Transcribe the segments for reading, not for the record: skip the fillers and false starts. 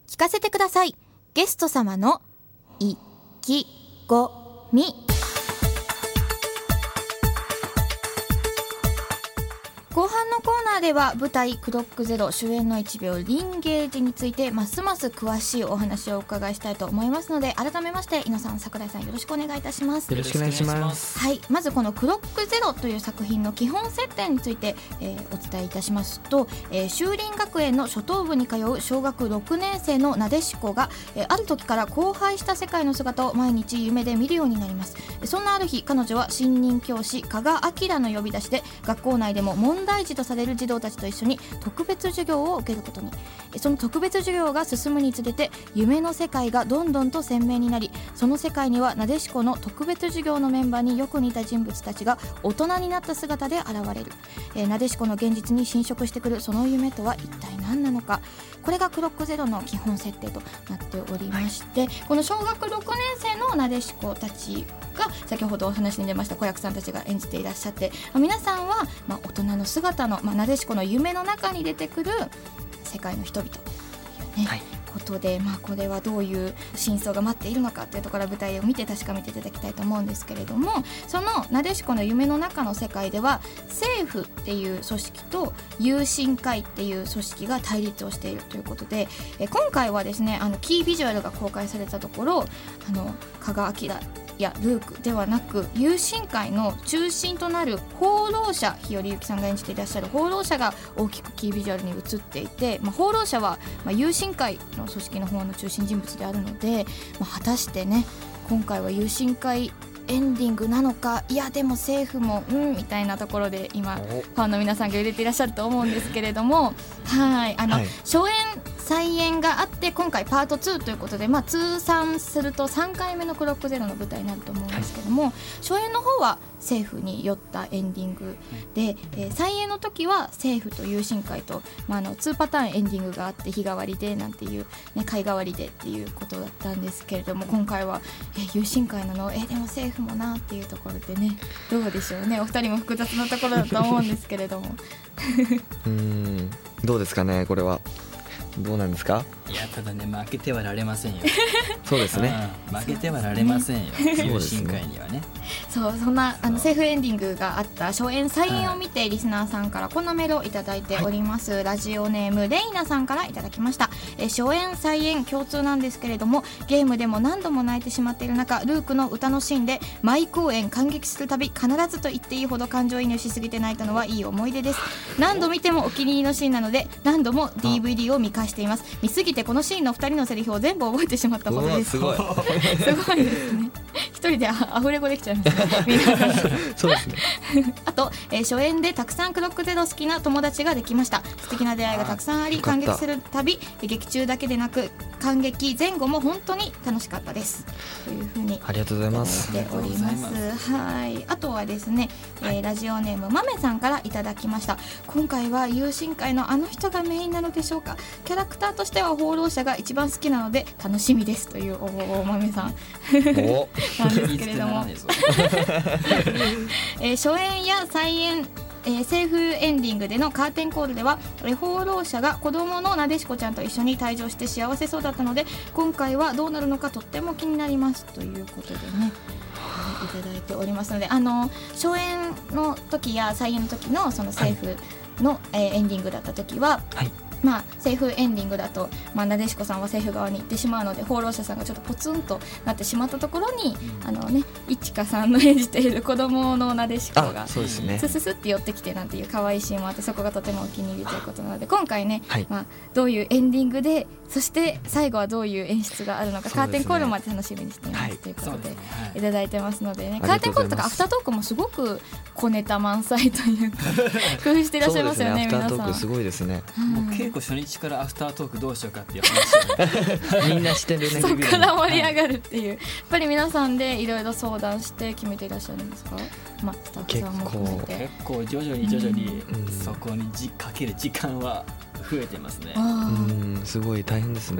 聞かせてください。ゲスト様の意気込み。後半のコーナーでは舞台クロックゼロ主演の1秒リンゲージについてますます詳しいお話をお伺いしたいと思いますので、改めまして井野さん、櫻井さん、よろしくお願いいたします。 よろしくお願いします。 はい、まずこのクロックゼロという作品の基本設定について、お伝えいたしますと、修林学園の初等部に通う小学6年生のなでしこが、ある時から荒廃した世界の姿を毎日夢で見るようになります。そんなある日、彼女は新任教師加賀明の呼び出しで学校内でも問題児とされる児童たちと一緒に特別授業を受けることに。その特別授業が進むにつれて夢の世界がどんどんと鮮明になり、その世界にはなでしこの特別授業のメンバーによく似た人物たちが大人になった姿で現れる。なでしこの現実に侵食してくるその夢とは一体何なのか。これがクロックゼロの基本設定となっておりまして、この小学6年生のなでしこたちが先ほどお話に出ました子役さんたちが演じていらっしゃって、皆さんは大人の姿の、なでしこの夢の中に出てくる世界の人々というね、ことで、これはどういう真相が待っているのかというところから舞台を見て確かめていただきたいと思うんですけれども、そのなでしこの夢の中の世界では政府っていう組織と有心会っていう組織が対立をしているということで、今回はですね、キービジュアルが公開されたところ、加賀明やルークではなく、有心会の中心となる放浪者、日和幸さんが演じていらっしゃる放浪者が大きくキービジュアルに映っていて、放浪者は有心会の組織の方の中心人物であるので、果たしてね、今回は有心会エンディングなのか、いやでも政府もみたいなところで今ファンの皆さんが揺れていらっしゃると思うんですけれども、初演再演があって、今回パート2ということで、通算すると3回目のクロックゼロの舞台になると思うんですけども、初演の方は政府に酔ったエンディングで、再演の時は政府と有心会と、2パターンエンディングがあって、日替わりでなんていう、会替わりでっていうことだったんですけれども、今回は有心会なの、でも政府もなっていうところでね、どうでしょうね、お二人も複雑なところだと思うんですけれどもどうですかね、これはどうなんですか。 いや、ただね、負けてはられませんよそうですね、 負けてはられませんよ、有心会にはね。 そんなセーフエンディングがあった初演再演を見て、リスナーさんからこんなメールをいただいております。ラジオネームレイナさんからいただきました。初演再演共通なんですけれども、ゲームでも何度も泣いてしまっている中、ルークの歌のシーンで毎公演感激するたび必ずと言っていいほど感情移入しすぎて泣いたのはいい思い出です。何度見てもお気に入りのシーンなので、何度も DVD を見返しています。見すぎてこのシーンの2人のセリフを全部覚えてしまったほどです。 すごいすごいですね。一人でアフレコできちゃいますねそうですねあと、初演でたくさんクロックゼロ好きな友達ができました。素敵な出会いがたくさんあり、感激するたび、劇中だけでなく感激前後も本当に楽しかったですというふうにありがとうございます。 ております。はい、あとはですね、ラジオネームまめさんからいただきました。今回は有心会のあの人がメインなのでしょうか。キャラクターとしては放浪者が一番好きなので楽しみですというまめさんなんですけれども初演や再演セーフエンディングでのカーテンコールでは、放浪者が子供のなでしこちゃんと一緒に退場して幸せそうだったので、今回はどうなるのかとっても気になりますということでね、いただいておりますので、初演の時や再演の時のそのセーフの、エンディングだった時は、セーフエンディングだと、なでしこさんはセーフ側に行ってしまうので、放浪者さんがちょっとポツンとなってしまったところに、いちかさんの演じている子供のなでしこがスススって寄ってきてなんていう可愛いシーンもあって、そこがとてもお気に入りということなので、今回ね、どういうエンディングで、そして最後はどういう演出があるのか、カーテンコールまで楽しみにしていますということでいただいてますのでね、カーテンコールとかアフタートークもすごく小ネタ満載というか工夫していらっしゃいますよね、皆さん。 アフタートークすごいですね。 もう稽古初日からアフタートークどうしようかっていう話をみんなしてるね。 そこから盛り上がるっていう、やっぱり皆さんでいろいろ相談して決めていらっしゃるんですか。スタッフさんも含めて結構徐々にそこにかける時間は増えてますね。 すごい大変ですね。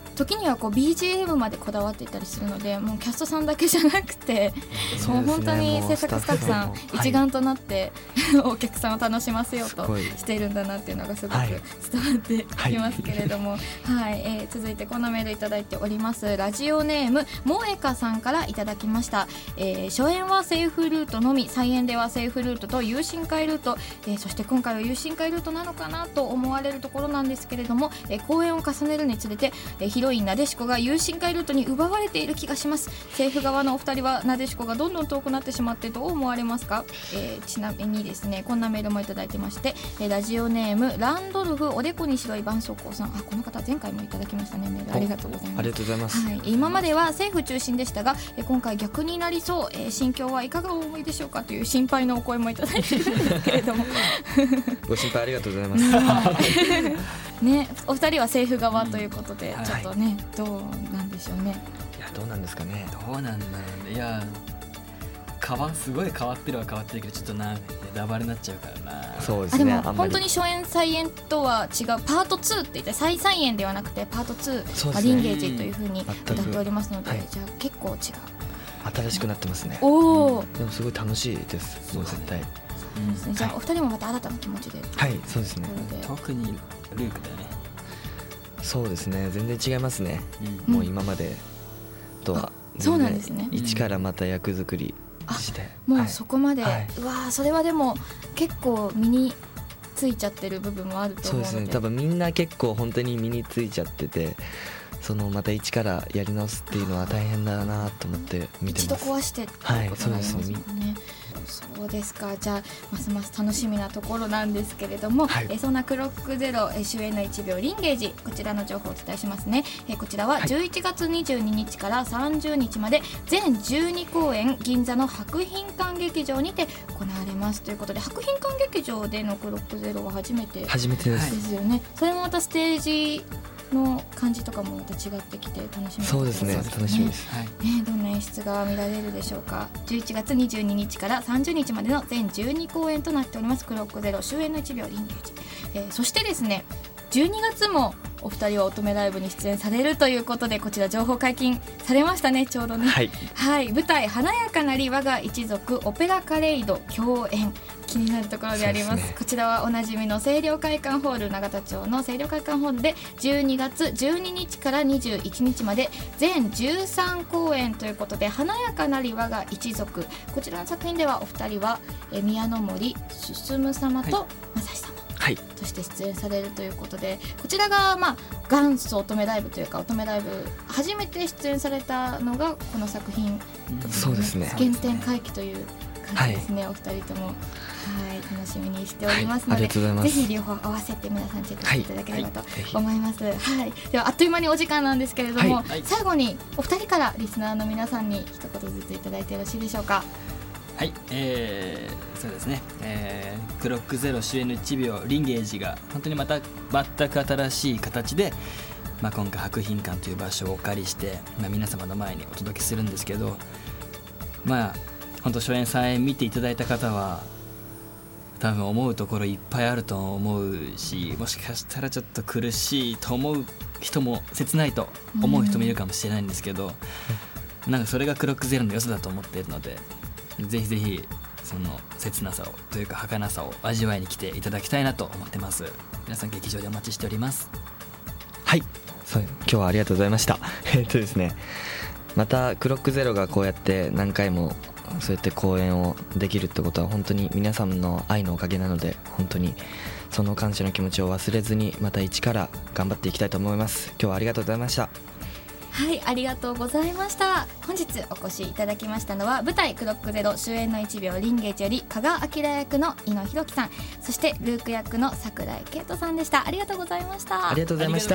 時にはこう BGM までこだわっていたりするので、もうキャストさんだけじゃなくて、もう本当に制作スタッフさん一丸となって、お客さんを楽しませようとしているんだなっていうのがすごく伝わってきますけれども、続いてこのメールいただいております。ラジオネームもえかさんからいただきました。初演はセーフルートのみ、再演ではセーフルートと有深海ルート、そして今回は有深海ルートなのかなと思われるところなんですけれども、公演を重ねるにつれて、ヒロインなでしこが有深海ルートに奪われている気がします。政府側のお二人はなでしこがどんどん遠くなってしまってどう思われますか？ちなみにですね、こんなメールもいただいてまして、ラジオネームランドルフおでこに白い絆創膏さん、この方前回もいただきましたね。メールありがとうございます。 ありがとうございます。 今までは政府中心でしたが、今回逆になりそう、心境はいかがお思いでしょうかという心配のお声もいただいているんですけれどもご心配ありがとうございますね、お二人は政府側ということで、ちょっとね、どうなんでしょうね。 いや、どうなんですかね。 どうなんだろうね。いや、すごい変わってるは変わってるけど、ちょっとネタバレになっちゃうからな。 そうですね。 でも本当に初演再演とは違うパート2って言って再演ではなくてパート2、リンゲージというふうに歌っておりますので、じゃあ結構違う。 新しくなってますね。 おお、 でもすごい楽しいです。もう絶対。 じゃあお二人もまた新たな気持ちで。 はい、そうですね。 特にルークだよね。 そうですね、全然違いますね。もう今までとはそうなんですね。 一からまた役作りして、 もうそこまで、うわ、それはでも結構身についちゃってる部分もあると思うので。 そうですね、多分みんな結構本当に身についちゃってて、また一からやり直すっていうのは大変だなと思って見てます。 一度壊してっていうことになりますもんね。そうですか。じゃあますます楽しみなところなんですけれども、そんなクロックゼロ、主演の1秒リンゲージ、こちらの情報をお伝えしますね。こちらは11月22日から30日まで全12公演銀座の博品館劇場にて行われますということで、博品館劇場でのクロックゼロは初めてですよね。それもまたステージの感じとかもまた違ってきて楽しみですね。 そうですね、楽しみです。 どんな演出が見られるでしょうか。11月22日から30日までの全12公演となっておりますクロックゼロ終演の1秒リンゲージ、そしてですね、12月もお二人は乙女ライブに出演されるということで、こちら情報解禁されましたね、ちょうどね。舞台華やかなり我が一族オペラカレイド共演、気になるところであります。こちらはおなじみの清涼会館ホール、永田町の清涼会館ホールで12月12日から21日まで全13公演ということで、華やかなり我が一族、こちらの作品ではお二人は宮の森進様と正志様として出演されるということで、こちらが元祖乙女ライブというか、乙女ライブ初めて出演されたのがこの作品、 そうですね、 原点回帰という感じですね。お二人とも楽しみにしておりますので、ぜひ両方合わせて皆さんチェックしていただければと思います。ではあっという間にお時間なんですけれども、最後にお二人からリスナーの皆さんに一言ずついただいてよろしいでしょうか。 はい、そうですね、クロックゼロ主演の1秒リンゲージが本当にまた全く新しい形で、今回博品館という場所をお借りして、皆様の前にお届けするんですけど、本当初演再演見ていただいた方は多分思うところいっぱいあると思うし、もしかしたらちょっと苦しいと思う人も、切ないと思う人もいるかもしれないんですけど、なんかそれがクロックゼロの良さだと思っているので、ぜひぜひその切なさをというか儚さを味わいに来ていただきたいなと思ってます。皆さん劇場でお待ちしております。 はい、今日はありがとうございました。ですね、またクロックゼロがこうやって何回もそうやって公演をできるってことは本当に皆さんの愛のおかげなので、本当にその感謝の気持ちを忘れずにまた一から頑張っていきたいと思います。今日はありがとうございました。 はい、ありがとうございました。本日お越しいただきましたのは、舞台クロックゼロ主演の1秒リンゲージより加賀明役の井野博樹さん、そしてルーク役の櫻井圭人さんでした。ありがとうございました。 ありがとうございました。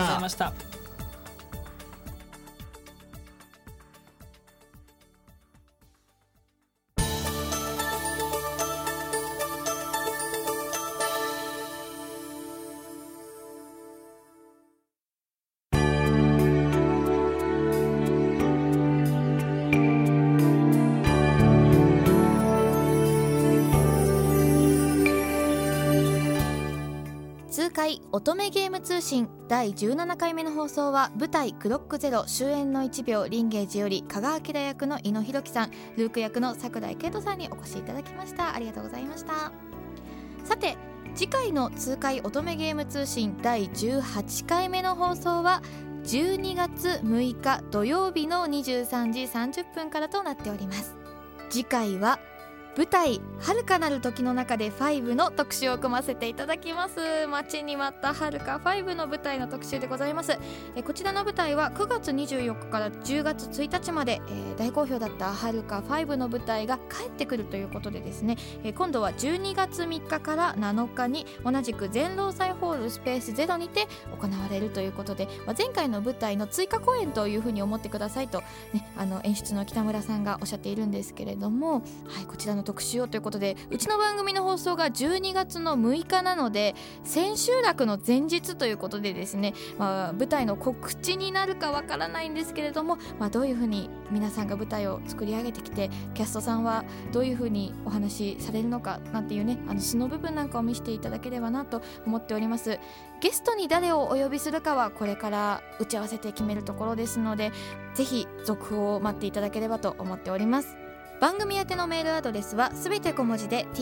会乙女ゲーム通信第17回目の放送は舞台クロックゼロ終焉の1秒リンゲージより加賀明役の井野博樹さん、ルーク役の櫻井圭人さんにお越しいただきました。ありがとうございました。さて次回の痛快乙女ゲーム通信第18回目の放送は12月6日土曜日の23時30分からとなっております。次回は舞台遥かなる時の中で5の特集を組ませていただきます。待ちに待った遥か5の舞台の特集でございます。こちらの舞台は9月24日から10月1日まで、大好評だった遥か5の舞台が帰ってくるということでですね、今度は12月3日から7日に同じく全労祭ホールスペースゼロにて行われるということで、前回の舞台の追加公演というふうに思ってくださいと、ね、演出の北村さんがおっしゃっているんですけれども、こちらの特集をということで、うちの番組の放送が12月の6日なので千秋楽の前日ということでですね、舞台の告知になるかわからないんですけれども、どういうふうに皆さんが舞台を作り上げてきて、キャストさんはどういうふうにお話しされるのかなんていうね、素の部分なんかを見せていただければなと思っております。ゲストに誰をお呼びするかはこれから打ち合わせて決めるところですので、ぜひ続報を待っていただければと思っております。番組宛てのメールアドレスはすべて小文字で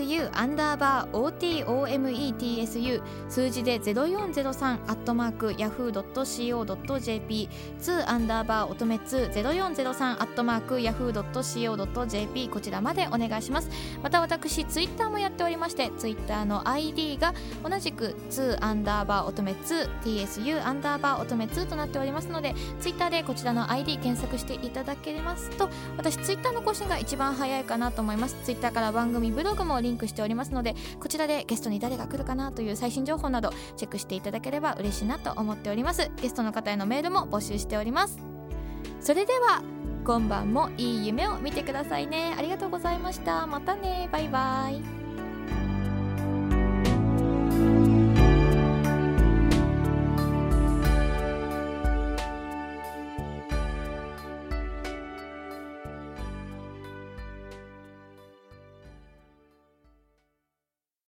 tsu_otometsu 数字で0403@yahoo.co.jp 2_ 乙女2 0403@yahoo.co.jp こちらまでお願いします。また私ツイッターもやっておりまして、ツイッターの ID が同じく 2_ 乙女2 tsu_ 乙女2となっておりますので、ツイッターでこちらの ID 検索していただけますと、私ツイッターの更新が一番早いかなと思います。ツイッターから番組ブログもリンクしておりますので、こちらでゲストに誰が来るかなという最新情報などチェックしていただければ嬉しいなと思っております。ゲストの方へのメールも募集しております。それでは今晩もいい夢を見てくださいね。ありがとうございました。またね、バイバイ。